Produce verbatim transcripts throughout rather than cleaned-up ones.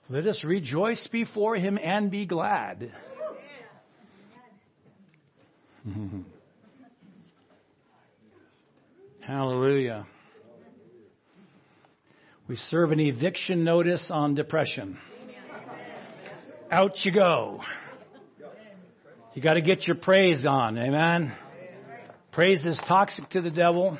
Let us rejoice before him and be glad. Hallelujah. We serve an eviction notice on depression. Out you go. You got to get your praise on. Amen. Praise is toxic to the devil.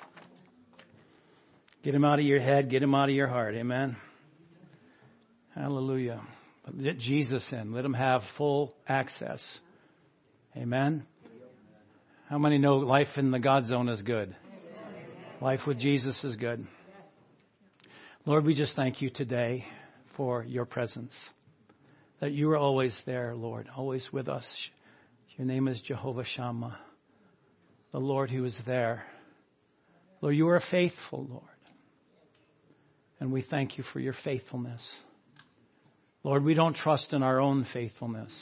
Get him out of your head. Get him out of your heart. Amen. Hallelujah. Let Jesus in. Let him have full access. Amen. How many know life in the God zone is good? Life with Jesus is good. Lord, we just thank you today for your presence. That you are always there, Lord, always with us. Your name is Jehovah Shammah, the Lord who is there. Lord, you are faithful, Lord. And we thank you for your faithfulness. Lord, we don't trust in our own faithfulness,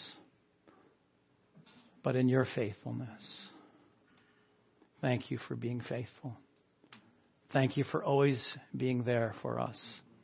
but in your faithfulness. Thank you for being faithful. Thank you for always being there for us.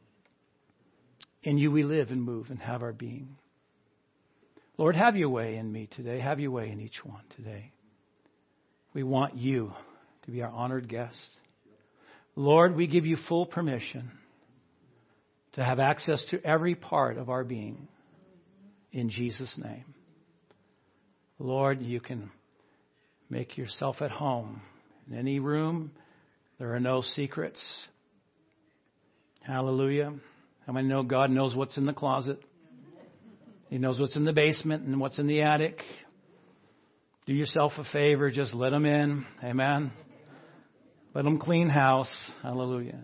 In you we live and move and have our being. Lord, have your way in me today. Have your way in each one today. We want you to be our honored guest. Lord, we give you full permission to have access to every part of our being. In Jesus' name. Lord, you can make yourself at home in any room. There are no secrets. Hallelujah. How many know God knows what's in the closet? He knows what's in the basement and what's in the attic. Do yourself a favor. Just let him in. Amen. Let him clean house. Hallelujah.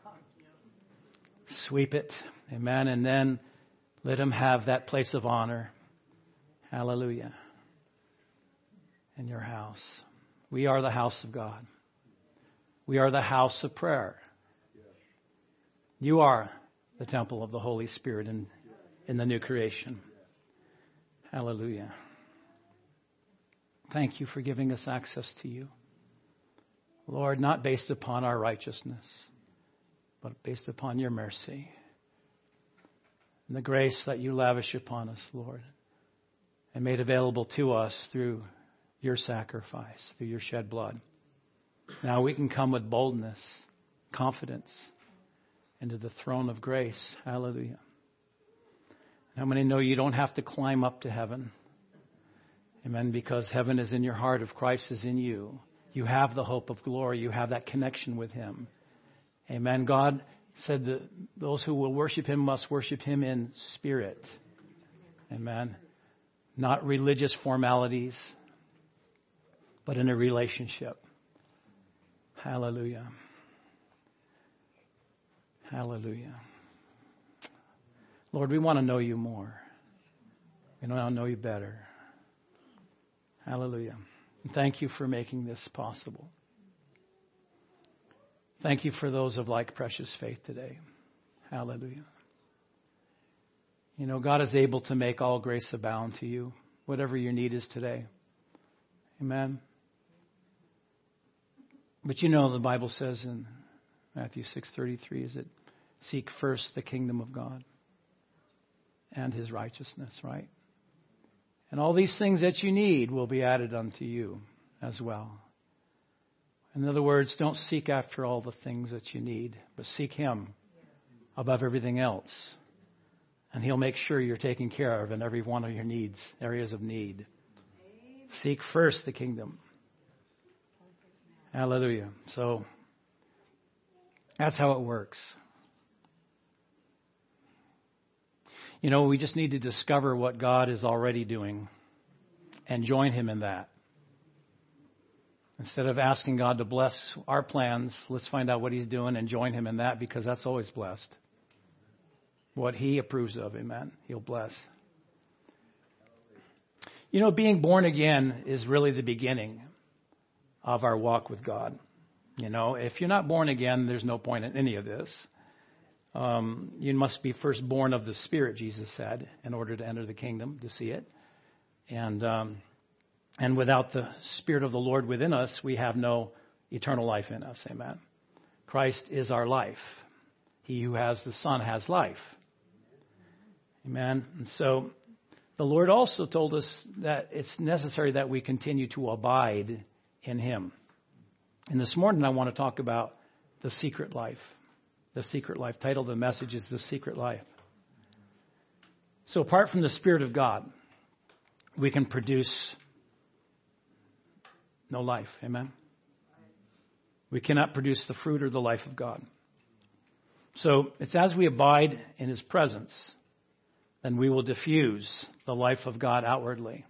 Sweep it. Amen. And then let him have that place of honor. Hallelujah. In your house. We are the house of God. We are the house of prayer. You are the temple of the Holy Spirit in, in the new creation. Hallelujah. Thank you for giving us access to you. Lord, not based upon our righteousness, but based upon your mercy and the grace that you lavish upon us, Lord, and made available to us through your sacrifice, through your shed blood. Now we can come with boldness, confidence into the throne of grace. Hallelujah. How many know you don't have to climb up to heaven? Amen. Because heaven is in your heart. If Christ is in you, you have the hope of glory. You have that connection with him. Amen. God said that those who will worship him must worship him in spirit. Amen. Not religious formalities, but in a relationship. Hallelujah. Hallelujah. Lord, we want to know you more. We want to know you better. Hallelujah. And thank you for making this possible. Thank you for those of like precious faith today. Hallelujah. You know, God is able to make all grace abound to you, whatever your need is today. Amen. But you know, the Bible says in Matthew six thirty-three is that seek first the kingdom of God and his righteousness, right? And all these things that you need will be added unto you as well. In other words, don't seek after all the things that you need, but seek him above everything else. And he'll make sure you're taken care of in every one of your needs, areas of need. Seek first the kingdom. Hallelujah. So that's how it works. You know, we just need to discover what God is already doing and join him in that. Instead of asking God to bless our plans, let's find out what he's doing and join him in that, because that's always blessed. What he approves of, amen, he'll bless. You know, being born again is really the beginning of our walk with God. You know, if you're not born again, there's no point in any of this. Um, you must be first born of the Spirit, Jesus said, in order to enter the kingdom, to see it. And um, and without the Spirit of the Lord within us, we have no eternal life in us. Amen. Christ is our life. He who has the Son has life. Amen. And so the Lord also told us that it's necessary that we continue to abide in Him. And this morning I want to talk about the secret life. The secret life. Title of the message is The Secret Life. So apart from the Spirit of God, we can produce no life. Amen. We cannot produce the fruit or the life of God. So it's as we abide in His presence, then we will diffuse the life of God outwardly.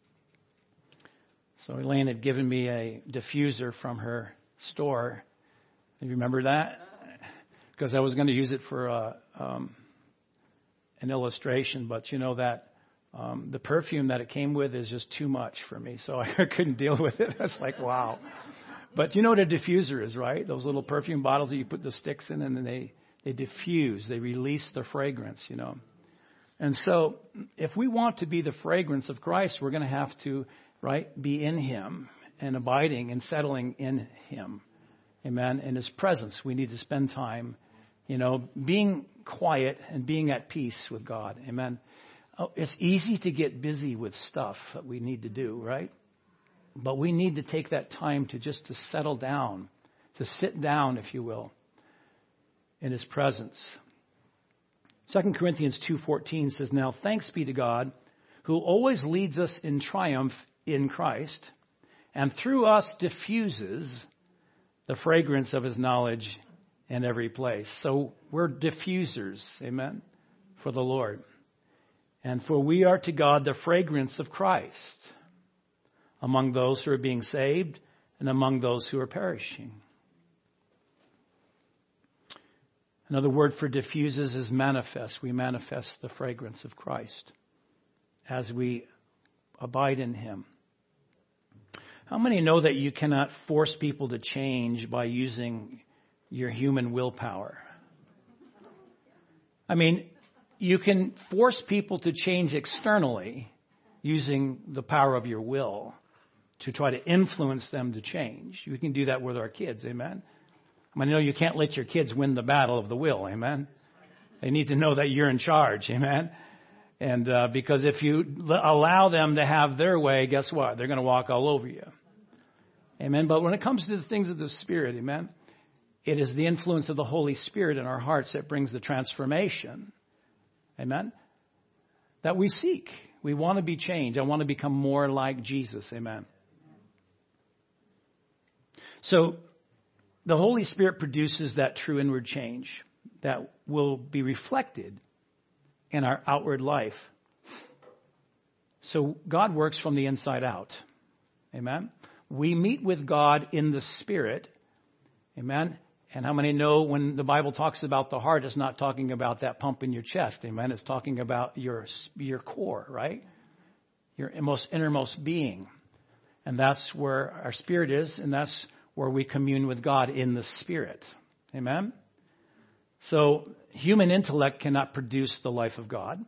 So Elaine had given me a diffuser from her store. You remember that? Because I was going to use it for a, um, an illustration, but you know that um, the perfume that it came with is just too much for me, so I couldn't deal with it. That's like, wow. But you know what a diffuser is, right? Those little perfume bottles that you put the sticks in and then they, they diffuse. They release the fragrance, you know. And so if we want to be the fragrance of Christ, we're going to have to, right, be in Him and abiding and settling in Him. Amen. In His presence, we need to spend time, you know, being quiet and being at peace with God. Amen. Oh, it's easy to get busy with stuff that we need to do, right? But we need to take that time to just to settle down, to sit down, if you will, in His presence. Second Corinthians two fourteen says, "Now thanks be to God, who always leads us in triumph in Christ, and through us diffuses the fragrance of His knowledge in every place." So we're diffusers, amen, for the Lord. "And for we are to God the fragrance of Christ among those who are being saved and among those who are perishing." Another word for diffuses is manifest. We manifest the fragrance of Christ as we abide in Him. How many know that you cannot force people to change by using your human willpower? I mean, you can force people to change externally using the power of your will to try to influence them to change. You can do that with our kids, amen? I mean, I know you can't let your kids win the battle of the will, amen? They need to know that you're in charge, amen? And uh, because if you l- allow them to have their way, guess what? They're going to walk all over you. Amen? But when it comes to the things of the Spirit, amen, it is the influence of the Holy Spirit in our hearts that brings the transformation, amen, that we seek. We want to be changed. I want to become more like Jesus, amen. So the Holy Spirit produces that true inward change that will be reflected in our outward life. So God works from the inside out. Amen. We meet with God in the Spirit. Amen. And how many know when the Bible talks about the heart, it's not talking about that pump in your chest. Amen. It's talking about your, your core, right? Your most innermost being. And that's where our spirit is, and that's where we commune with God in the Spirit. Amen? So human intellect cannot produce the life of God.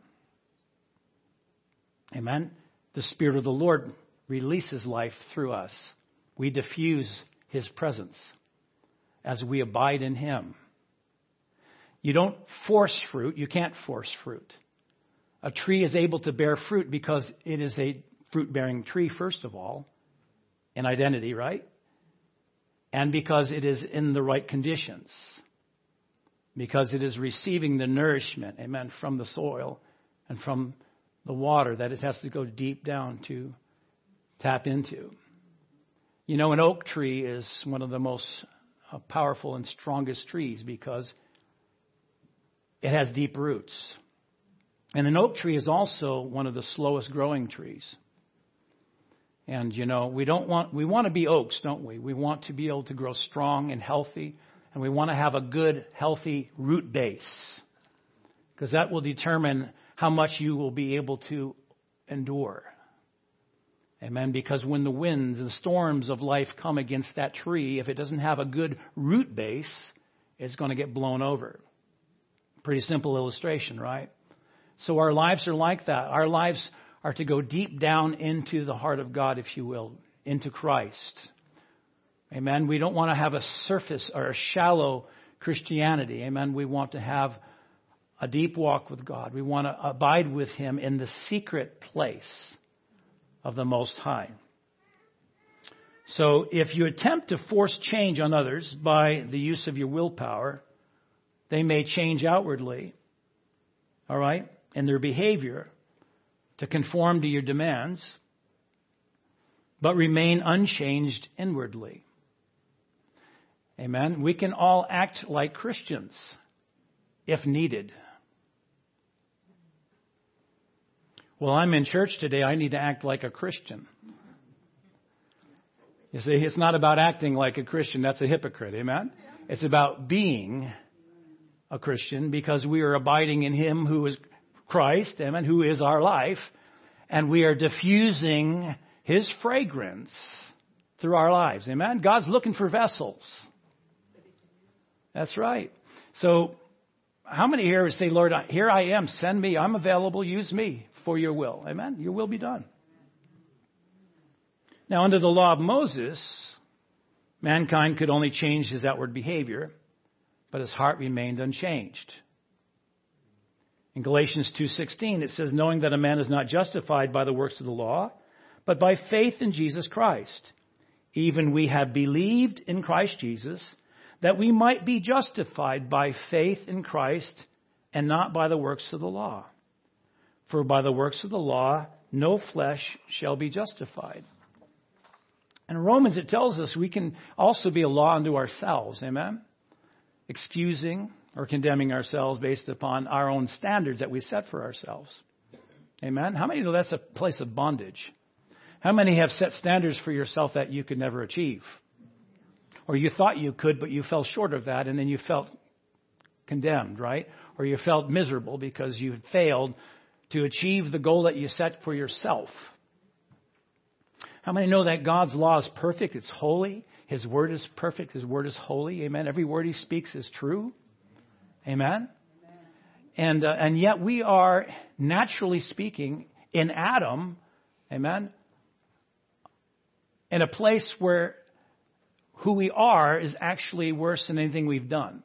Amen? The Spirit of the Lord releases life through us. We diffuse His presence as we abide in Him. You don't force fruit. You can't force fruit. A tree is able to bear fruit because it is a fruit-bearing tree, first of all, in identity, right? And because it is in the right conditions. Because it is receiving the nourishment, amen, from the soil and from the water that it has to go deep down to tap into. You know, an oak tree is one of the most uh, powerful and strongest trees because it has deep roots. And an oak tree is also one of the slowest growing trees. And, you know, we don't want, we want to be oaks, don't we? We want to be able to grow strong and healthy. And we want to have a good, healthy root base. Because that will determine how much you will be able to endure. Amen. Because when the winds and storms of life come against that tree, if it doesn't have a good root base, it's going to get blown over. Pretty simple illustration, right? So our lives are like that. Our lives are to go deep down into the heart of God, if you will, into Christ. Amen. We don't want to have a surface or a shallow Christianity. Amen. We want to have a deep walk with God. We want to abide with Him in the secret place of the Most High. So if you attempt to force change on others by the use of your willpower, they may change outwardly, all right, in their behavior to conform to your demands, but remain unchanged inwardly. Amen. We can all act like Christians if needed. Well, I'm in church today. I need to act like a Christian. You see, it's not about acting like a Christian. That's a hypocrite. Amen. It's about being a Christian because we are abiding in Him who is Christ, amen, who is our life, and we are diffusing His fragrance through our lives. Amen. God's looking for vessels. That's right. So how many here would say, Lord, here I am, send me, I'm available, use me for your will. Amen. Your will be done. Now, under the law of Moses, mankind could only change his outward behavior, but his heart remained unchanged. In Galatians two sixteen, it says, knowing that a man is not justified by the works of the law, but by faith in Jesus Christ. Even we have believed in Christ Jesus, that we might be justified by faith in Christ and not by the works of the law. For by the works of the law, no flesh shall be justified. In Romans, it tells us we can also be a law unto ourselves. Amen? Excusing or condemning ourselves based upon our own standards that we set for ourselves. Amen? How many know that's a place of bondage? How many have set standards for yourself that you could never achieve? Or you thought you could, but you fell short of that, and then you felt condemned, right? Or you felt miserable because you had failed to achieve the goal that you set for yourself. How many know that God's law is perfect? It's holy. His word is perfect. His word is holy. Amen. Every word He speaks is true. Amen. And uh, and yet we are, naturally speaking, in Adam, amen, in a place where who we are is actually worse than anything we've done.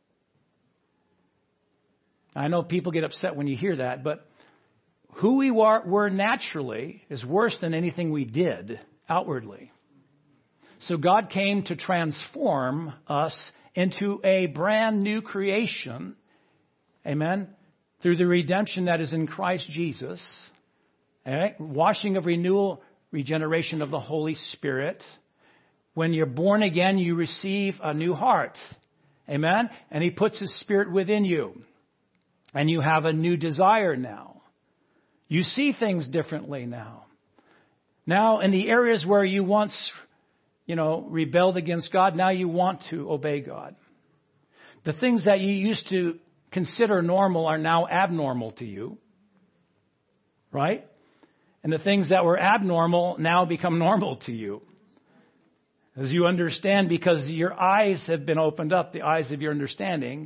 I know people get upset when you hear that, but who we were, were naturally is worse than anything we did outwardly. So God came to transform us into a brand new creation, amen, through the redemption that is in Christ Jesus, right? Washing of renewal, regeneration of the Holy Spirit. When you're born again, you receive a new heart, amen, and He puts His Spirit within you, and you have a new desire now. You see things differently now. Now, in the areas where you once, you know, rebelled against God, now you want to obey God. The things that you used to consider normal are now abnormal to you, right? And the things that were abnormal now become normal to you. As you understand, because your eyes have been opened up, the eyes of your understanding.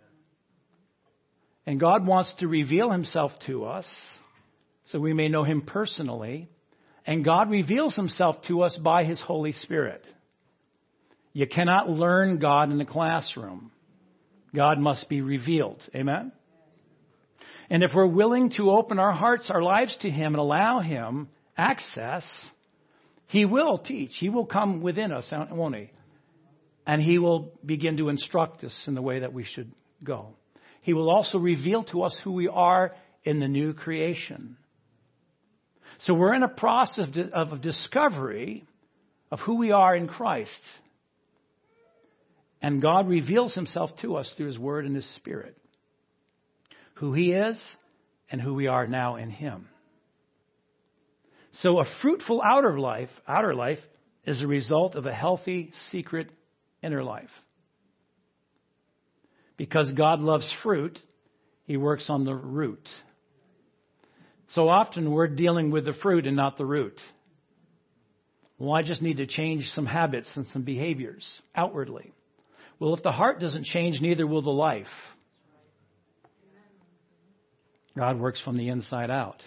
And God wants to reveal Himself to us so we may know Him personally. And God reveals Himself to us by His Holy Spirit. You cannot learn God in a classroom. God must be revealed. Amen? And if we're willing to open our hearts, our lives to Him and allow Him access, He will teach. He will come within us, won't He? And He will begin to instruct us in the way that we should go. He will also reveal to us who we are in the new creation. So we're in a process of discovery of who we are in Christ. And God reveals Himself to us through His Word and His Spirit. Who He is and who we are now in Him. So a fruitful outer life, outer life is a result of a healthy, secret inner life. Because God loves fruit, He works on the root. So often we're dealing with the fruit and not the root. Well, I just need to change some habits and some behaviors outwardly. Well, if the heart doesn't change, neither will the life. God works from the inside out.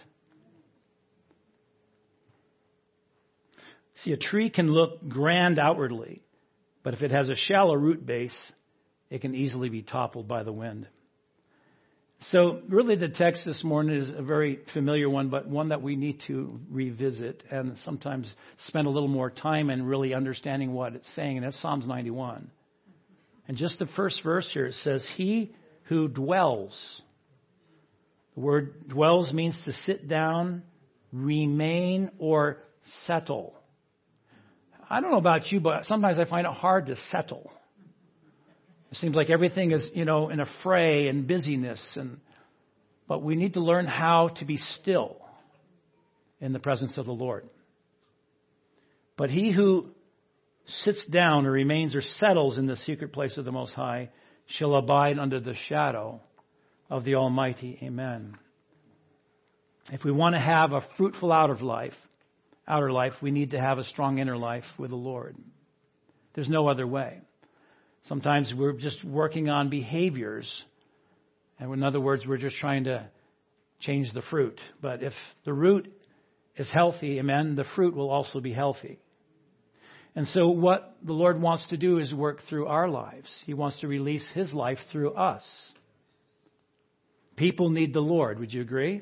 See, a tree can look grand outwardly, but if it has a shallow root base, it can easily be toppled by the wind. So really the text this morning is a very familiar one, but one that we need to revisit and sometimes spend a little more time in really understanding what it's saying. And that's Psalms ninety-one. And just the first verse here, it says, he who dwells. The word dwells means to sit down, remain, or settle. I don't know about you, but sometimes I find it hard to settle. It seems like everything is, you know, in a fray and busyness, and but we need to learn how to be still in the presence of the Lord. But he who sits down or remains or settles in the secret place of the Most High shall abide under the shadow of the Almighty. Amen. If we want to have a fruitful outer life, outer life, we need to have a strong inner life with the Lord. There's no other way. Sometimes we're just working on behaviors. And in other words, we're just trying to change the fruit. But if the root is healthy, amen, the fruit will also be healthy. And so what the Lord wants to do is work through our lives. He wants to release His life through us. People need the Lord. Would you agree?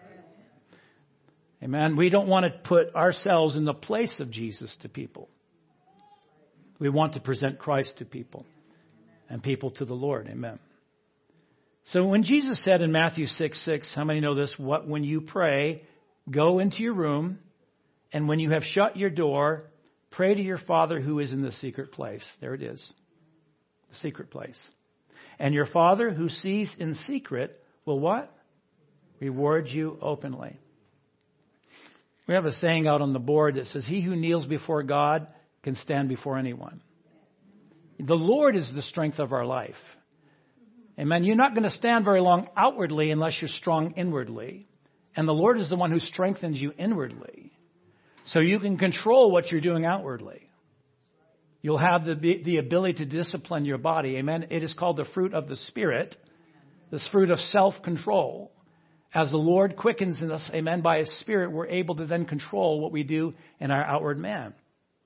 Amen. We don't want to put ourselves in the place of Jesus to people. We want to present Christ to people and people to the Lord. Amen. So when Jesus said in Matthew six six, how many know this? What when you pray, go into your room, and when you have shut your door, pray to your Father who is in the secret place. There it is. The secret place. And your Father who sees in secret will what? Reward you openly. We have a saying out on the board that says, he who kneels before God can stand before anyone. The Lord is the strength of our life. Amen. You're not going to stand very long outwardly unless you're strong inwardly. And the Lord is the one who strengthens you inwardly. So you can control what you're doing outwardly. You'll have the, the ability to discipline your body. Amen. It is called the fruit of the Spirit. This fruit of self-control. As the Lord quickens in us, amen, by His Spirit, we're able to then control what we do in our outward man.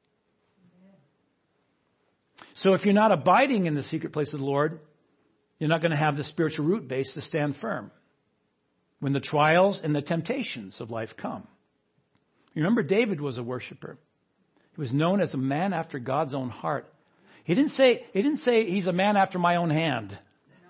So if you're not abiding in the secret place of the Lord, you're not going to have the spiritual root base to stand firm when the trials and the temptations of life come. Remember, David was a worshiper. He was known as a man after God's own heart. He didn't say, he didn't say he's a man after my own hand.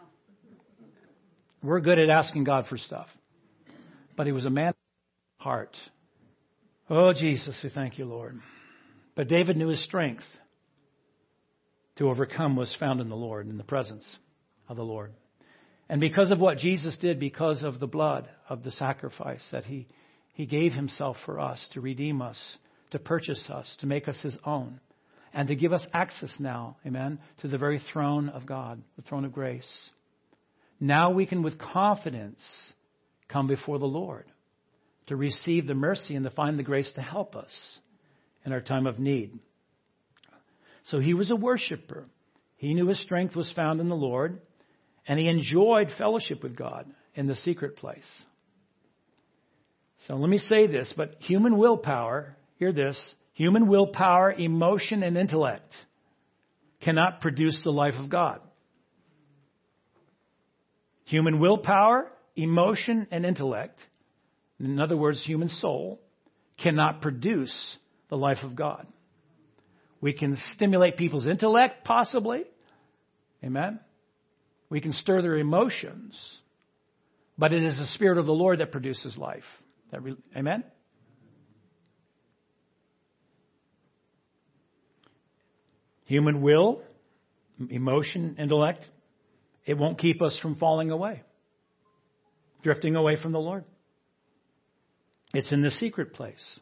We're good at asking God for stuff. But he was a man of heart. Oh, Jesus, we thank you, Lord. But David knew his strength to overcome was found in the Lord, in the presence of the Lord. And because of what Jesus did, because of the blood of the sacrifice that he, he gave himself for us to redeem us, to purchase us, to make us his own, and to give us access now, amen, to the very throne of God, the throne of grace. Now we can with confidence come before the Lord to receive the mercy and to find the grace to help us in our time of need. So he was a worshiper. He knew his strength was found in the Lord, and he enjoyed fellowship with God in the secret place. So let me say this, but human willpower, hear this, human willpower, emotion, and intellect cannot produce the life of God. Human willpower, emotion, and intellect, in other words, human soul, cannot produce the life of God. We can stimulate people's intellect, possibly. Amen. We can stir their emotions. But it is the Spirit of the Lord that produces life. That re- Amen? Human will, emotion, intellect, it won't keep us from falling away, drifting away from the Lord. It's in the secret place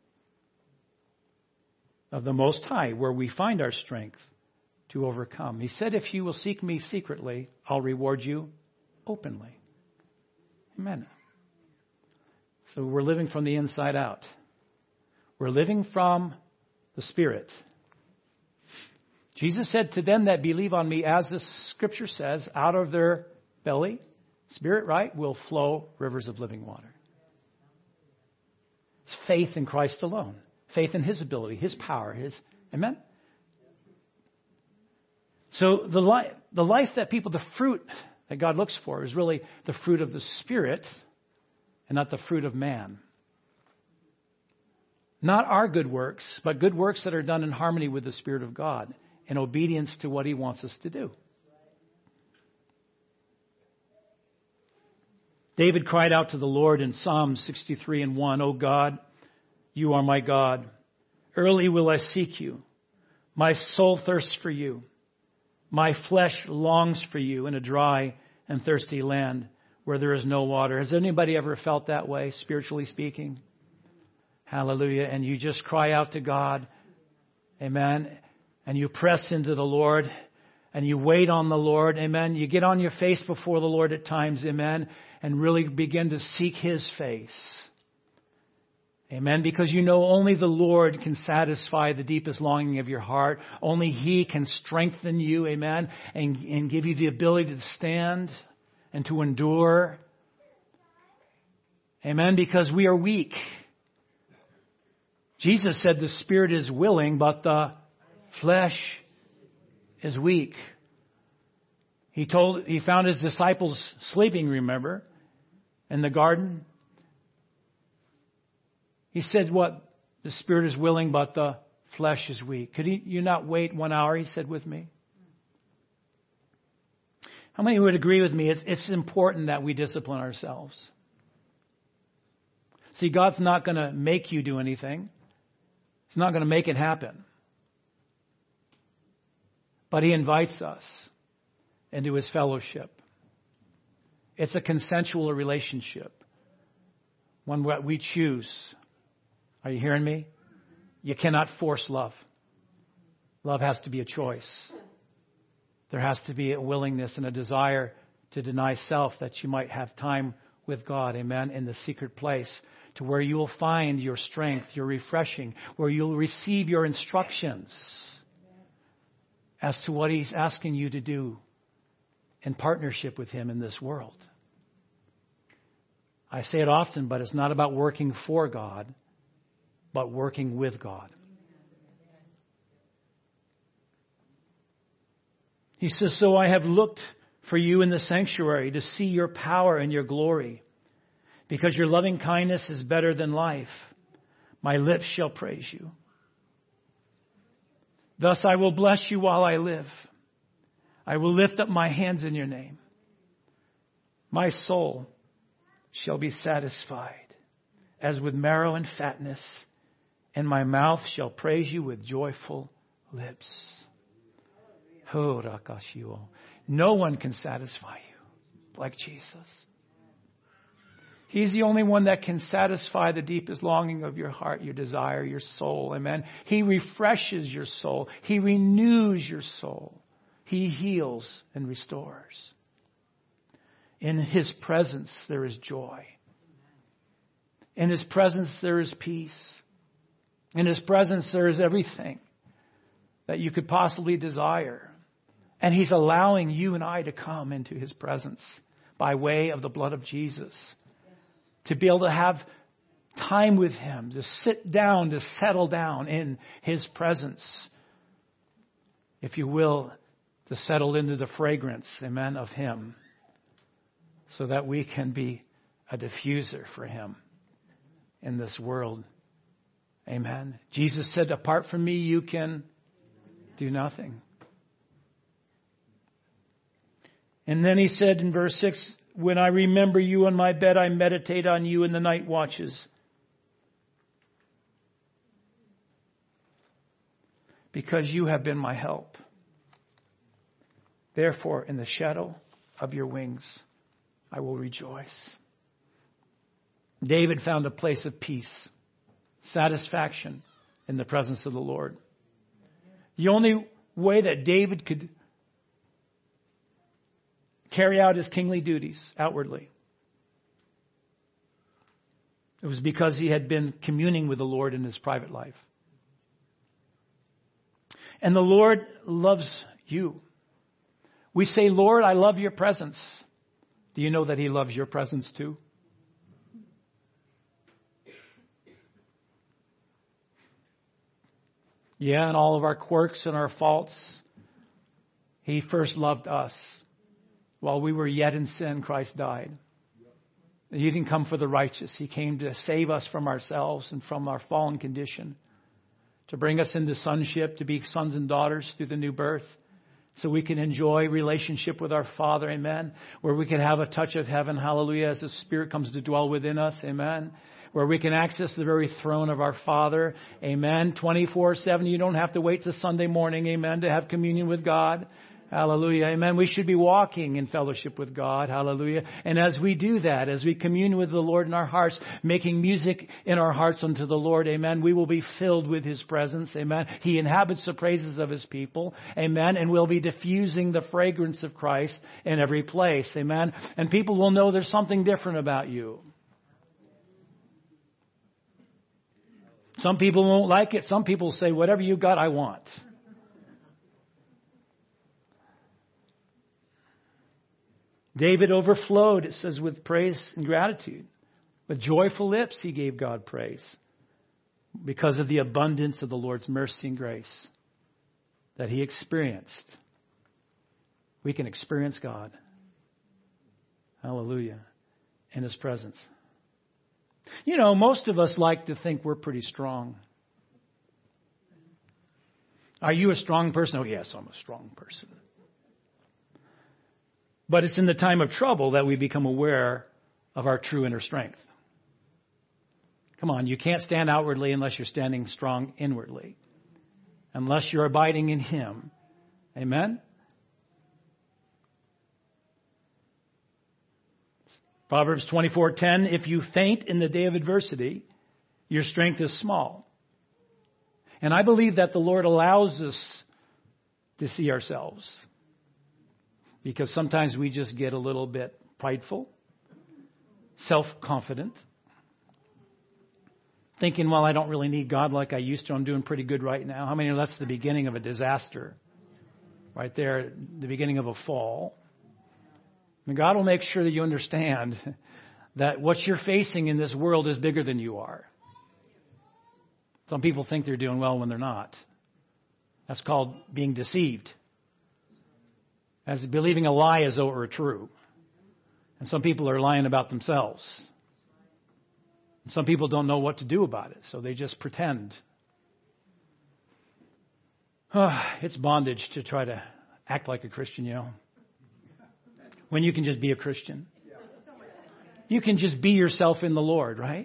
of the Most High where we find our strength to overcome. He said, if you will seek me secretly, I'll reward you openly. Amen. So we're living from the inside out. We're living from the Spirit. Jesus said to them that believe on me, as the Scripture says, out of their belly, Spirit, right, will flow rivers of living water. It's faith in Christ alone. Faith in His ability, His power, His... Amen? So the life, the life that people, the fruit that God looks for is really the fruit of the Spirit and not the fruit of man. Not our good works, but good works that are done in harmony with the Spirit of God, in obedience to what He wants us to do. David cried out to the Lord in Psalm sixty-three and one, O God, you are my God. Early will I seek you. My soul thirsts for you. My flesh longs for you in a dry and thirsty land where there is no water. Has anybody ever felt that way, spiritually speaking? Hallelujah. And you just cry out to God. Amen. And you press into the Lord and you wait on the Lord. Amen. You get on your face before the Lord at times. Amen. And really begin to seek His face. Amen. Because you know only the Lord can satisfy the deepest longing of your heart. Only He can strengthen you. Amen. And, and give you the ability to stand and to endure. Amen. Because we are weak. Jesus said the Spirit is willing, but the flesh is weak. He told, he found His disciples sleeping, remember, in the garden. He said, what? The Spirit is willing, but the flesh is weak. Could he, you not wait one hour, he said with me? How many would agree with me? It's, it's important that we discipline ourselves. See, God's not going to make you do anything. He's not going to make it happen. But He invites us into His fellowship. It's a consensual relationship. One where we choose. Are you hearing me? You cannot force love. Love has to be a choice. There has to be a willingness and a desire to deny self that you might have time with God. Amen. In the secret place to where you will find your strength, your refreshing, where you'll receive your instructions as to what He's asking you to do in partnership with Him in this world. I say it often, but it's not about working for God, but working with God. He says, so I have looked for you in the sanctuary to see your power and your glory, because your loving kindness is better than life. My lips shall praise you. Thus I will bless you while I live. I will lift up my hands in your name. My soul shall be satisfied as with marrow and fatness, and my mouth shall praise you with joyful lips. Oh, Rakashio. No one can satisfy you like Jesus. He's the only one that can satisfy the deepest longing of your heart, your desire, your soul. Amen. He refreshes your soul. He renews your soul. He heals and restores. In His presence, there is joy. In His presence, there is peace. In His presence, there is everything that you could possibly desire. And He's allowing you and I to come into His presence by way of the blood of Jesus. To be able to have time with Him, to sit down, to settle down in His presence. If you will, to settle into the fragrance, amen, of Him. So that we can be a diffuser for Him in this world. Amen. Jesus said, apart from me, you can do nothing. And then He said in verse six, when I remember you on my bed, I meditate on you in the night watches. Because you have been my help. Therefore, in the shadow of your wings, I will rejoice. David found a place of peace, satisfaction in the presence of the Lord. The only way that David could carry out his kingly duties outwardly, it was because he had been communing with the Lord in his private life. And the Lord loves you. We say, Lord, I love your presence. Do you know that He loves your presence too? Yeah, and all of our quirks and our faults, He first loved us. While we were yet in sin, Christ died. He didn't come for the righteous. He came to save us from ourselves and from our fallen condition, to bring us into sonship, to be sons and daughters through the new birth, so we can enjoy relationship with our Father, amen, where we can have a touch of heaven, hallelujah, as the Spirit comes to dwell within us, amen, where we can access the very throne of our Father, amen, twenty-four seven. You don't have to wait till Sunday morning, amen, to have communion with God. Hallelujah. Amen. We should be walking in fellowship with God. Hallelujah. And as we do that, as we commune with the Lord in our hearts, making music in our hearts unto the Lord, amen, we will be filled with His presence. Amen. He inhabits the praises of His people. Amen. And we'll be diffusing the fragrance of Christ in every place. Amen. And people will know there's something different about you. Some people won't like it. Some people say, whatever you got, I want. David overflowed, it says, with praise and gratitude. With joyful lips, he gave God praise because of the abundance of the Lord's mercy and grace that he experienced. We can experience God. Hallelujah. In His presence. You know, most of us like to think we're pretty strong. Are you a strong person? Oh, yes, I'm a strong person. But it's in the time of trouble that we become aware of our true inner strength. Come on, you can't stand outwardly unless you're standing strong inwardly. Unless you're abiding in Him. Amen? Proverbs twenty-four ten, if you faint in the day of adversity, your strength is small. And I believe that the Lord allows us to see ourselves. Because sometimes we just get a little bit prideful, self-confident, thinking, well, I don't really need God like I used to. I'm doing pretty good right now. How many know that's the beginning of a disaster? Right there, the beginning of a fall. And God will make sure that you understand that what you're facing in this world is bigger than you are. Some people think they're doing well when they're not. That's called being deceived. As believing a lie as though it were true. And some people are lying about themselves. Some people don't know what to do about it, so they just pretend. Oh, it's bondage to try to act like a Christian, you know. When you can just be a Christian. You can just be yourself in the Lord, right?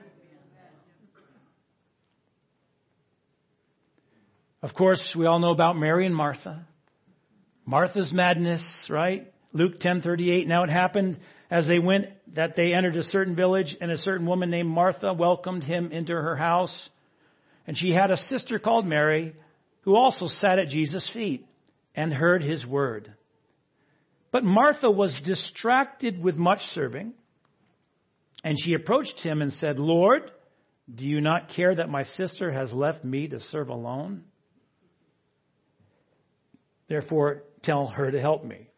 Of course, we all know about Mary and Martha. Martha's madness, right? Luke ten thirty-eight. Now it happened as they went that they entered a certain village, and a certain woman named Martha welcomed him into her house. And she had a sister called Mary, who also sat at Jesus' feet and heard His word. But Martha was distracted with much serving, and she approached Him and said, Lord, do you not care that my sister has left me to serve alone? Therefore, tell her to help me.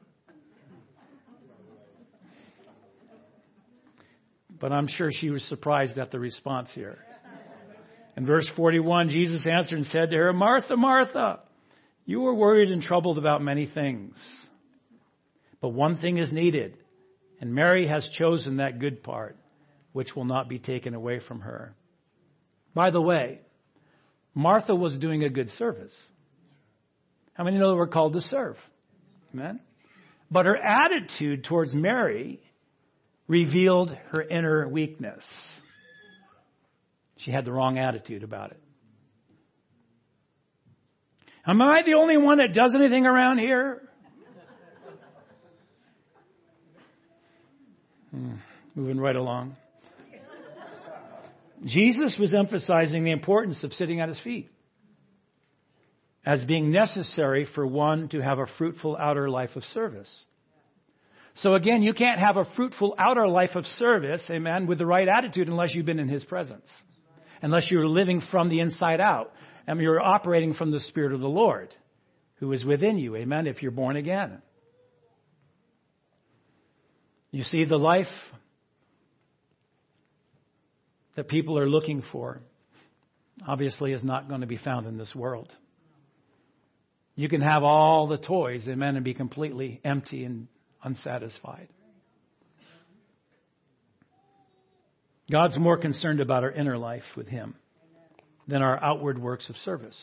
But I'm sure she was surprised at the response here. In verse forty-one, Jesus answered and said to her, Martha, Martha, you are worried and troubled about many things. But one thing is needed, and Mary has chosen that good part, which will not be taken away from her. By the way, Martha was doing a good service. How many know that we're called to serve? Amen? But her attitude towards Mary revealed her inner weakness. She had the wrong attitude about it. Am I the only one that does anything around here? Hmm. Moving right along. Jesus was emphasizing the importance of sitting at His feet as being necessary for one to have a fruitful outer life of service. So again, you can't have a fruitful outer life of service, amen, with the right attitude unless you've been in His presence. Unless you're living from the inside out. And you're operating from the Spirit of the Lord who is within you, amen, if you're born again. You see, the life that people are looking for obviously is not going to be found in this world. You can have all the toys, amen, and be completely empty and unsatisfied. God's more concerned about our inner life with Him than our outward works of service.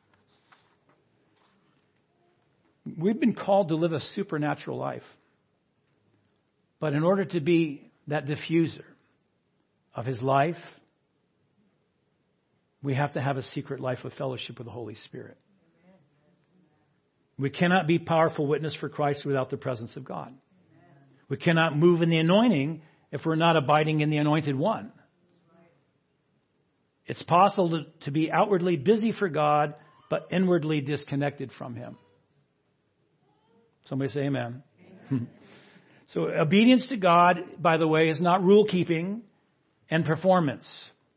We've been called to live a supernatural life. But in order to be that diffuser of His life, we have to have a secret life of fellowship with the Holy Spirit. We cannot be powerful witness for Christ without the presence of God. We cannot move in the anointing if we're not abiding in the Anointed One. It's possible to, to be outwardly busy for God, but inwardly disconnected from Him. Somebody say amen. Amen. So obedience to God, by the way, is not rule keeping and performance.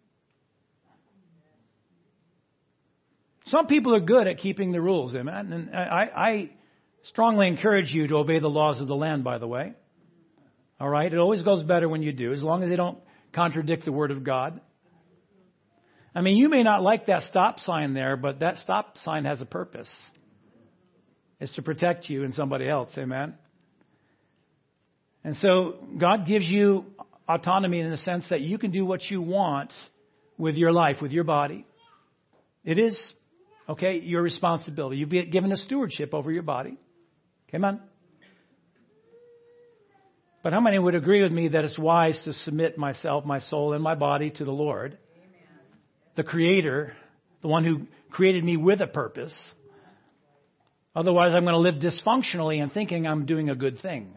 Some people are good at keeping the rules, amen. And I, I strongly encourage you to obey the laws of the land, by the way. All right? It always goes better when you do, as long as they don't contradict the Word of God. I mean, you may not like that stop sign there, but that stop sign has a purpose. It's to protect you and somebody else, amen. And so God gives you autonomy in the sense that you can do what you want with your life, with your body. It is, okay, your responsibility. You've been given a stewardship over your body. Come on. But how many would agree with me that it's wise to submit myself, my soul, and my body to the Lord, Amen. The Creator, the one who created me with a purpose? Otherwise, I'm going to live dysfunctionally and thinking I'm doing a good thing.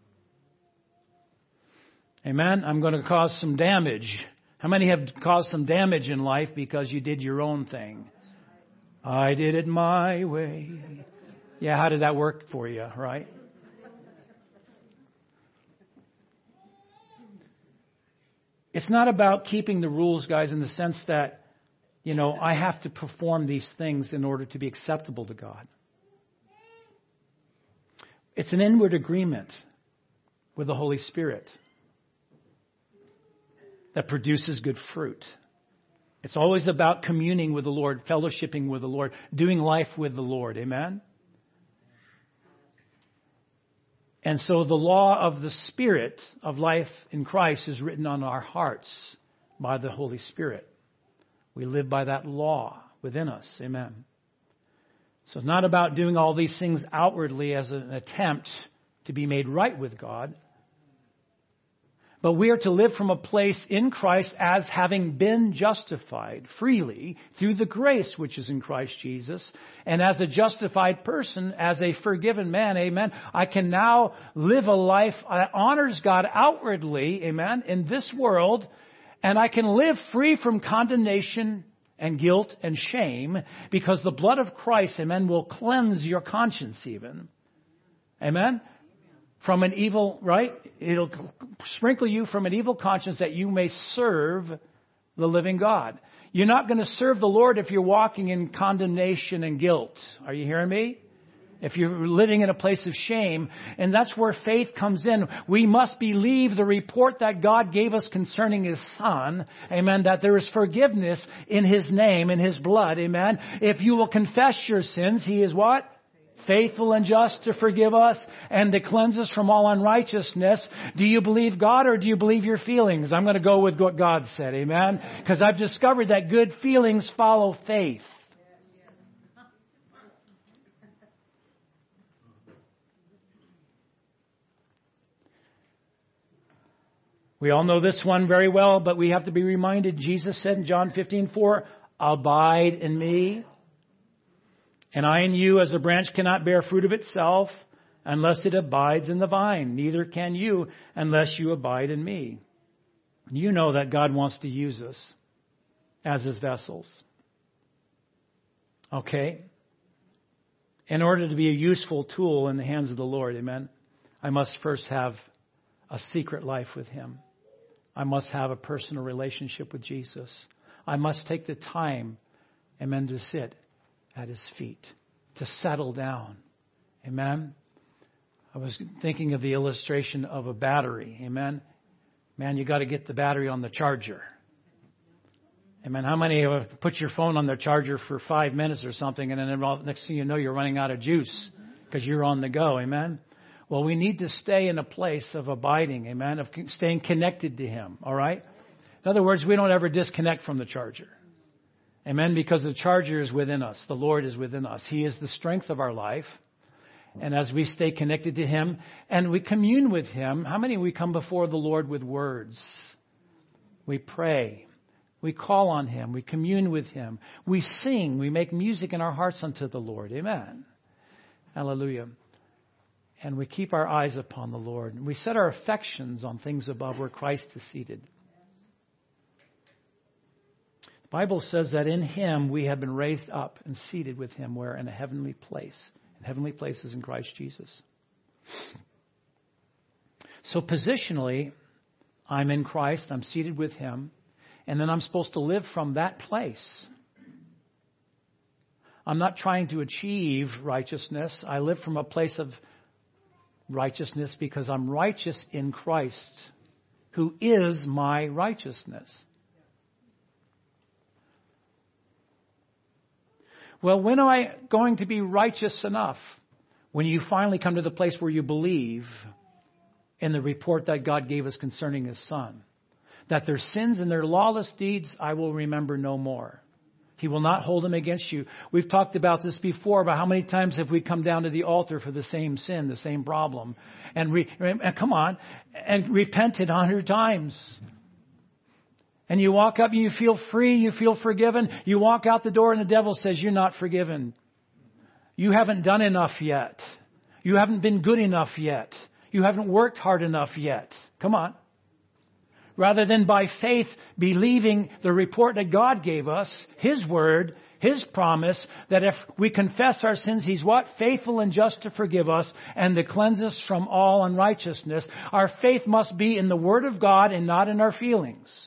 Amen? I'm going to cause some damage. How many have caused some damage in life because you did your own thing? I did it my way. Yeah, how did that work for you, right? It's not about keeping the rules, guys, in the sense that, you know, I have to perform these things in order to be acceptable to God. It's an inward agreement with the Holy Spirit that produces good fruit. It's always about communing with the Lord, fellowshipping with the Lord, doing life with the Lord. Amen? And so the law of the Spirit of life in Christ is written on our hearts by the Holy Spirit. We live by that law within us. Amen. So it's not about doing all these things outwardly as an attempt to be made right with God. But we are to live from a place in Christ as having been justified freely through the grace which is in Christ Jesus. And as a justified person, as a forgiven man, amen, I can now live a life that honors God outwardly, amen, in this world. And I can live free from condemnation and guilt and shame because the blood of Christ, amen, will cleanse your conscience even. Amen? From an evil, right? It'll sprinkle you from an evil conscience that you may serve the living God. You're not going to serve the Lord if you're walking in condemnation and guilt. Are you hearing me? If you're living in a place of shame. And that's where faith comes in. We must believe the report that God gave us concerning His Son. Amen. That there is forgiveness in His name, in His blood. Amen. If you will confess your sins, He is what? Faithful and just to forgive us and to cleanse us from all unrighteousness. Do you believe God or do you believe your feelings? I'm going to go with what God said. Amen. Because I've discovered that good feelings follow faith. We all know this one very well, but we have to be reminded. Jesus said in John fifteen four, abide in me, and I in you, as a branch cannot bear fruit of itself unless it abides in the vine. Neither can you unless you abide in me. You know that God wants to use us as His vessels. Okay? In order to be a useful tool in the hands of the Lord, amen, I must first have a secret life with Him. I must have a personal relationship with Jesus. I must take the time, amen, to sit at His feet, to settle down. Amen. I was thinking of the illustration of a battery. Amen. Man, you got to get the battery on the charger. Amen. How many of you put your phone on the charger for five minutes or something, and then next thing you know, you're running out of juice because you're on the go. Amen. Well, we need to stay in a place of abiding, amen, of staying connected to Him, all right? In other words, we don't ever disconnect from the charger. Amen, because the charger is within us. The Lord is within us. He is the strength of our life. And as we stay connected to Him and we commune with Him, how many we come before the Lord with words? We pray. We call on Him. We commune with Him. We sing. We make music in our hearts unto the Lord. Amen. Hallelujah. And we keep our eyes upon the Lord. We set our affections on things above where Christ is seated. The Bible says that in Him we have been raised up and seated with Him where in a heavenly place. In heavenly places in Christ Jesus. So positionally, I'm in Christ. I'm seated with Him. And then I'm supposed to live from that place. I'm not trying to achieve righteousness. I live from a place of righteousness because I'm righteous in Christ, who is my righteousness. Well, when am I going to be righteous enough? When you finally come to the place where you believe in the report that God gave us concerning His Son. That their sins and their lawless deeds I will remember no more. He will not hold them against you. We've talked about this before, about how many times have we come down to the altar for the same sin, the same problem. And, re, and come on, and repented a hundred times. And you walk up and you feel free, you feel forgiven. You walk out the door and the devil says, you're not forgiven. You haven't done enough yet. You haven't been good enough yet. You haven't worked hard enough yet. Come on. Rather than by faith believing the report that God gave us, His word, His promise, that if we confess our sins, He's what? Faithful and just to forgive us and to cleanse us from all unrighteousness. Our faith must be in the Word of God and not in our feelings.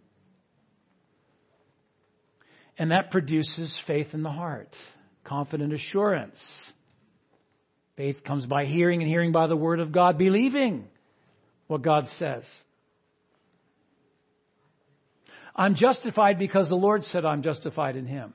And that produces faith in the heart, confident assurance. Faith comes by hearing, and hearing by the Word of God, believing what God says. I'm justified because the Lord said I'm justified in Him.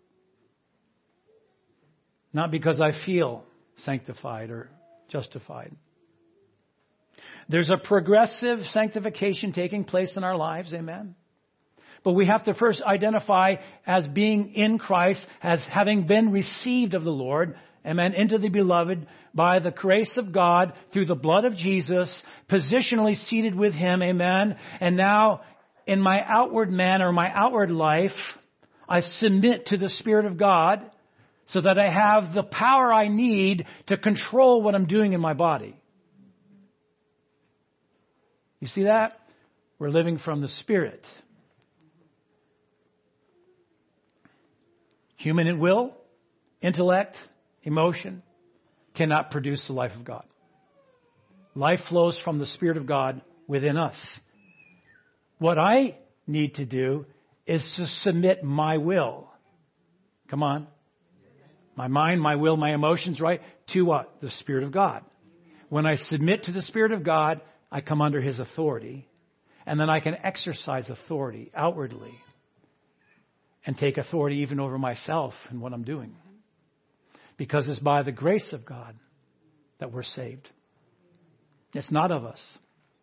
Not because I feel sanctified or justified. There's a progressive sanctification taking place in our lives, amen? But we have to first identify as being in Christ, as having been received of the Lord, amen, into the beloved by the grace of God through the blood of Jesus, positionally seated with Him, amen. And now in my outward man or my outward life, I submit to the Spirit of God so that I have the power I need to control what I'm doing in my body. You see that? We're living from the Spirit. Human will, intellect, emotion cannot produce the life of God. Life flows from the Spirit of God within us. What I need to do is to submit my will. Come on. My mind, my will, my emotions, right? To what? The Spirit of God. When I submit to the Spirit of God, I come under His authority. And then I can exercise authority outwardly. And take authority even over myself and what I'm doing. Because it's by the grace of God that we're saved. It's not of us.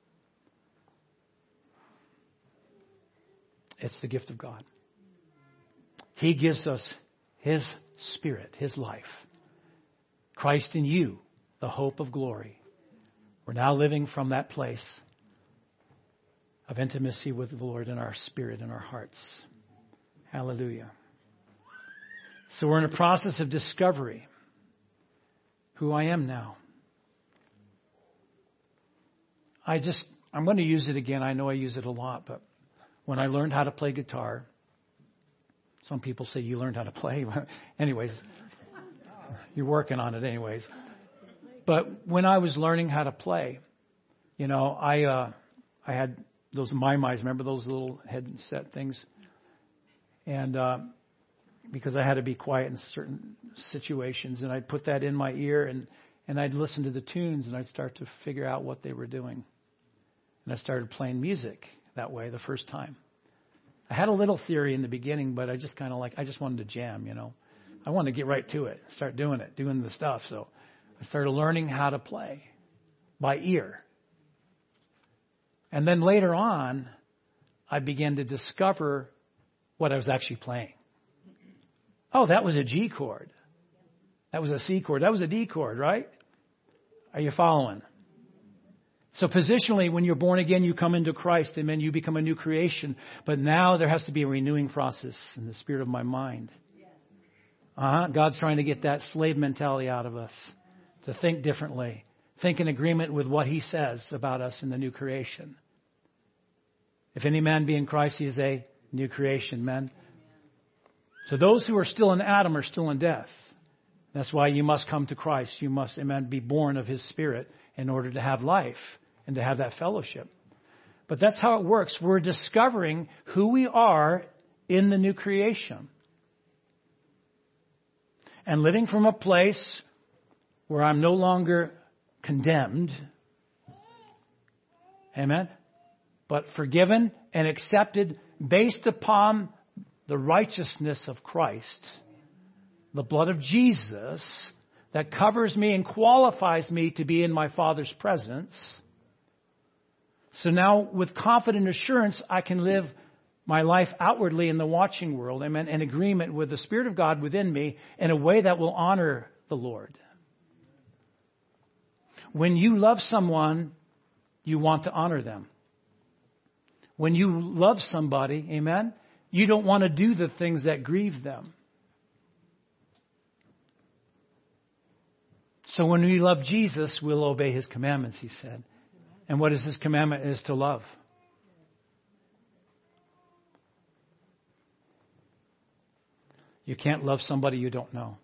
It's the gift of God. He gives us His Spirit, His life. Christ in you, the hope of glory. We're now living from that place of intimacy with the Lord in our spirit and our hearts. Hallelujah. So we're in a process of discovery. Who I am now. I just, I'm going to use it again. I know I use it a lot, but when I learned how to play guitar, some people say you learned how to play. Anyways, you're working on it anyways. But when I was learning how to play, you know, I uh, I had those MyMis, remember those little headset things? And uh, because I had to be quiet in certain situations, and I'd put that in my ear, and, and I'd listen to the tunes, and I'd start to figure out what they were doing. And I started playing music that way the first time. I had a little theory in the beginning, but I just kind of like, I just wanted to jam, you know. I wanted to get right to it, start doing it, doing the stuff. So I started learning how to play. by ear. And then later on, I began to discover what I was actually playing. Oh, that was a G chord. That was a C chord. That was a D chord, right? Are you following? So positionally, when you're born again, you come into Christ, and then you become a new creation. But now there has to be a renewing process in the spirit of my mind. Uh-huh. God's trying to get that slave mentality out of us, to think differently, think in agreement with what He says about us in the new creation. If any man be in Christ, he is a new creation, men. So those who are still in Adam are still in death. That's why you must come to Christ. You must, amen, be born of His Spirit in order to have life and to have that fellowship. But that's how it works. We're discovering who we are in the new creation. And living from a place where I'm no longer condemned. Amen. But forgiven and accepted based upon the righteousness of Christ. The blood of Jesus that covers me and qualifies me to be in my Father's presence. So now with confident assurance, I can live my life outwardly in the watching world, amen, in agreement with the Spirit of God within me in a way that will honor the Lord. When you love someone, you want to honor them. When you love somebody, amen, you don't want to do the things that grieve them. So when we love Jesus, we'll obey His commandments, He said. And what is His commandment? It is to love. You can't love somebody you don't know.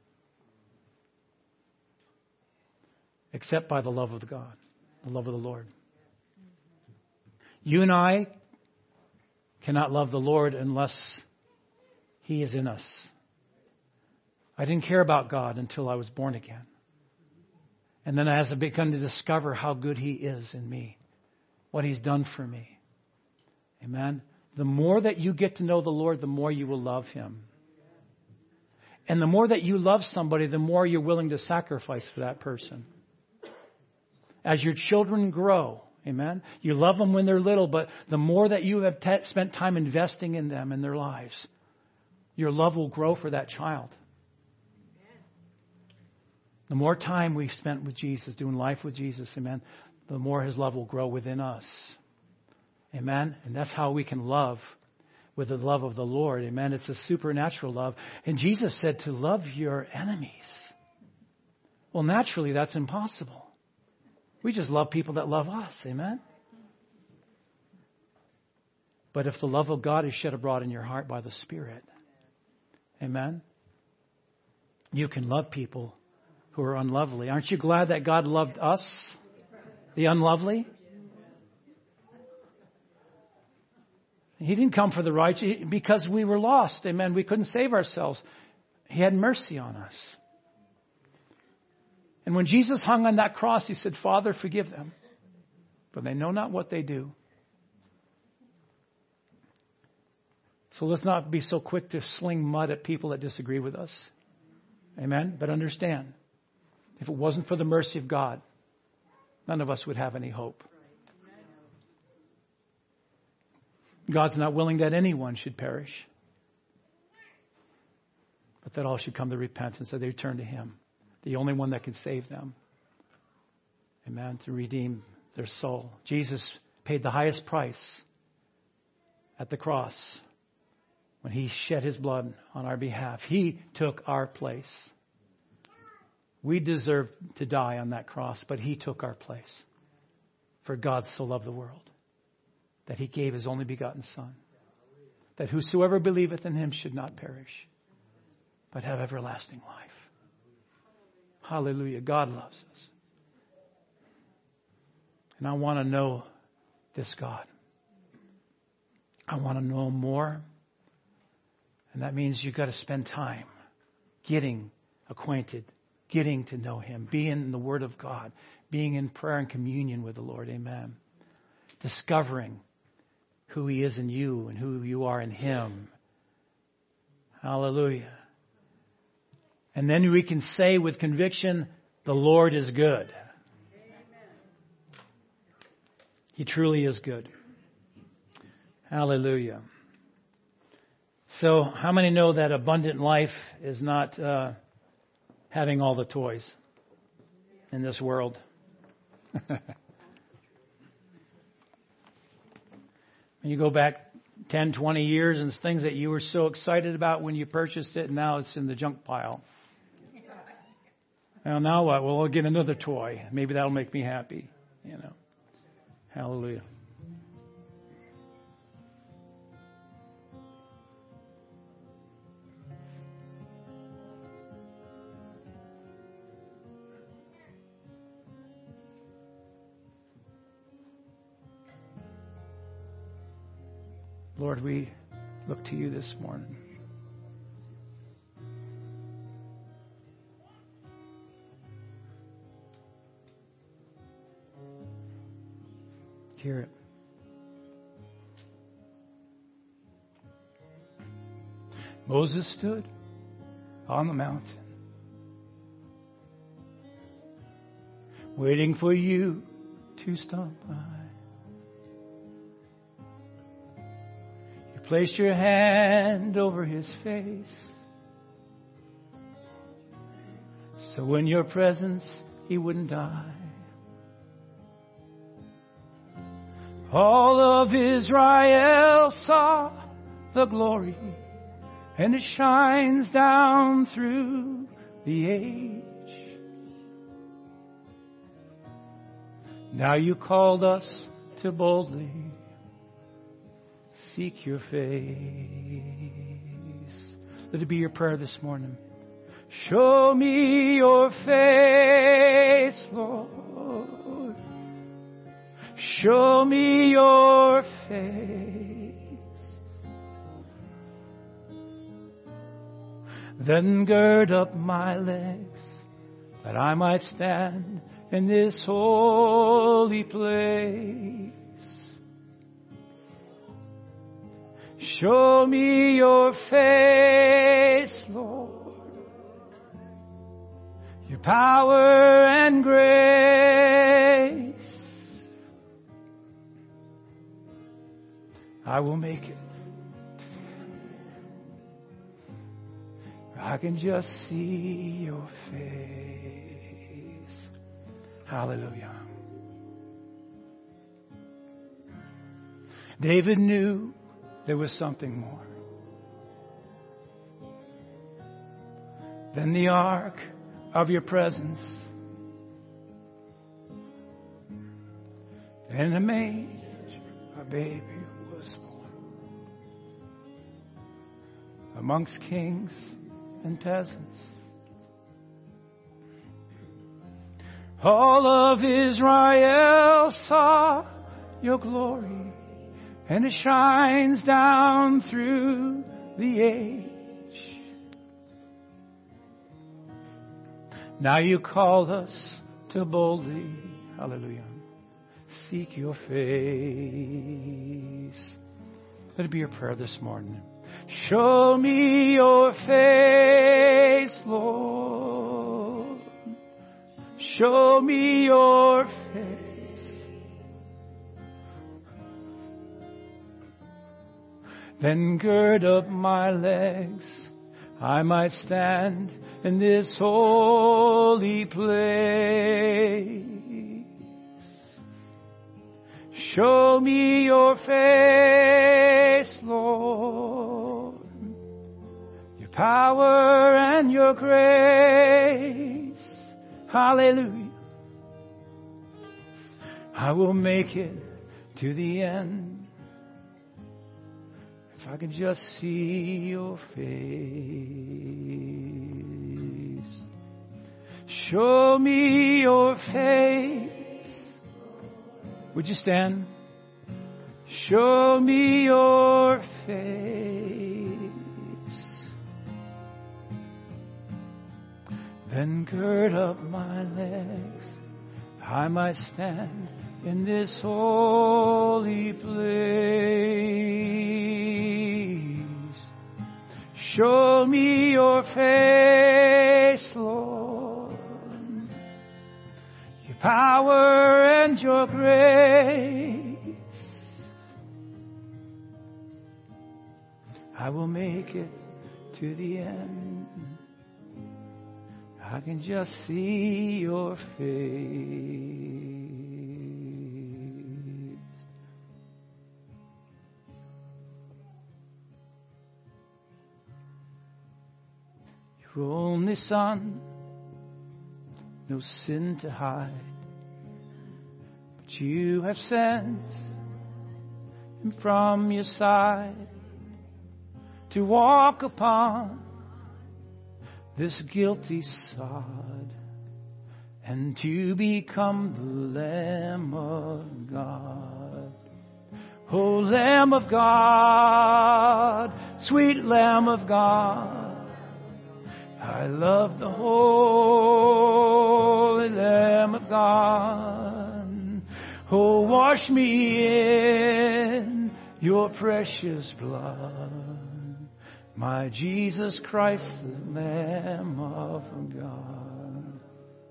Except by the love of God, the love of the Lord. You and I cannot love the Lord unless He is in us. I didn't care about God until I was born again. And then as I begun to discover how good He is in me, what He's done for me. Amen. The more that you get to know the Lord, the more you will love Him. And the more that you love somebody, the more you're willing to sacrifice for that person. As your children grow, amen, you love them when they're little, but the more that you have t- spent time investing in them in their lives, your love will grow for that child. The more time we've spent with Jesus, doing life with Jesus, amen, the more His love will grow within us. Amen? And that's how we can love with the love of the Lord. Amen? It's a supernatural love. And Jesus said to love your enemies. Well, naturally, that's impossible. We just love people that love us. Amen? But if the love of God is shed abroad in your heart by the Spirit, amen, you can love people who are unlovely. Aren't you glad that God loved us, the unlovely? He didn't come for the righteous because we were lost. Amen. We couldn't save ourselves. He had mercy on us. And when Jesus hung on that cross, He said, Father, forgive them, for they know not what they do. So let's not be so quick to sling mud at people that disagree with us. Amen. But understand, if it wasn't for the mercy of God, none of us would have any hope. God's not willing that anyone should perish, but that all should come to repentance, that they turn to Him, the only one that can save them. Amen. To redeem their soul. Jesus paid the highest price at the cross when He shed His blood on our behalf. He took our place. We deserved to die on that cross, but He took our place. For God so loved the world that He gave His only begotten Son, that whosoever believeth in Him should not perish, but have everlasting life. Hallelujah. God loves us. And I want to know this God. I want to know Him more. And that means you've got to spend time getting acquainted, getting to know Him, being in the Word of God, being in prayer and communion with the Lord. Amen. Discovering who He is in you and who you are in Him. Hallelujah. And then we can say with conviction, the Lord is good. He truly is good. Hallelujah. So how many know that abundant life is not uh, having all the toys in this world? You go back ten, twenty years and things that you were so excited about when you purchased it, and now it's in the junk pile. Well, now what? Well, I'll get another toy. Maybe that'll make me happy. You know. Hallelujah. Lord, we look to you this morning. Hear it. Moses stood on the mountain, waiting for you to stop by. You placed your hand over his face, so in your presence he wouldn't die. All of Israel saw the glory, and it shines down through the age. Now you called us to boldly seek your face. Let it be your prayer this morning. Show me your face, Lord. Show me your face. Then gird up my legs, that I might stand in this holy place. Show me your face, Lord, your power and grace. I will make it. I can just see your face. Hallelujah. David knew there was something more than the ark of your presence and a maid, a baby was born amongst kings and peasants. All of Israel saw your glory, and it shines down through the age. Now you called us to boldly, hallelujah, seek your face. Let it be your prayer this morning. Show me your face, Lord. Show me your face. Then gird up my legs, I might stand in this holy place. Show me your face, Lord, your power and your grace. Hallelujah. I will make it to the end if I can just see your face. Show me your face. Would you stand? Show me your face. Then gird up my legs, I might stand in this holy place. Show me your face, Lord, your power and your grace. I will make it to the end. I can just see your face. Your only Son, no sin to hide, but you have sent Him from your side to walk upon this guilty sod and to become the Lamb of God. Oh, Lamb of God, sweet Lamb of God, I love the holy Lamb of God. Oh, wash me in your precious blood, my Jesus Christ, the Lamb of God.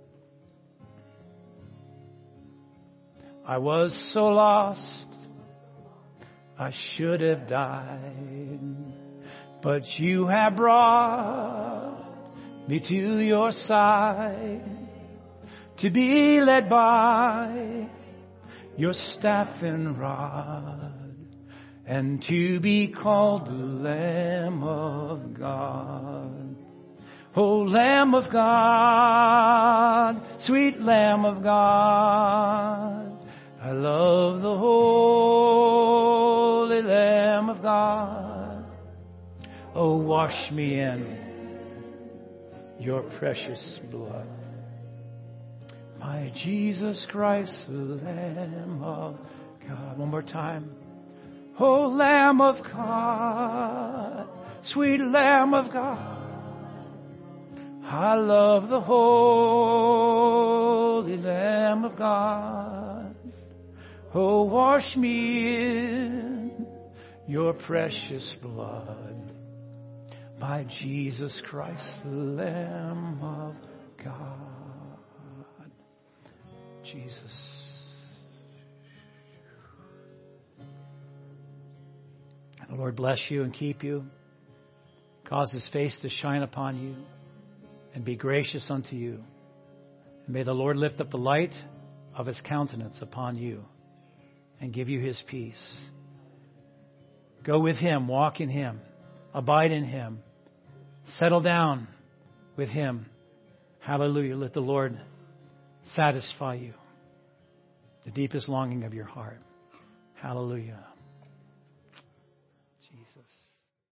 I was so lost, I should have died, but you have brought me to your side to be led by your staff and rod, and to be called the Lamb of God. Oh, Lamb of God, sweet Lamb of God, I love the holy Lamb of God. Oh, wash me in your precious blood, my Jesus Christ, the Lamb of God. One more time. Oh, Lamb of God, sweet Lamb of God, I love the holy Lamb of God. Oh, wash me in your precious blood, my Jesus Christ, the Lamb of God. Jesus. The Lord bless you and keep you, cause His face to shine upon you, and be gracious unto you. And may the Lord lift up the light of His countenance upon you and give you His peace. Go with Him, walk in Him, abide in Him, settle down with Him. Hallelujah. Let the Lord satisfy you, the deepest longing of your heart. Hallelujah. Jesus.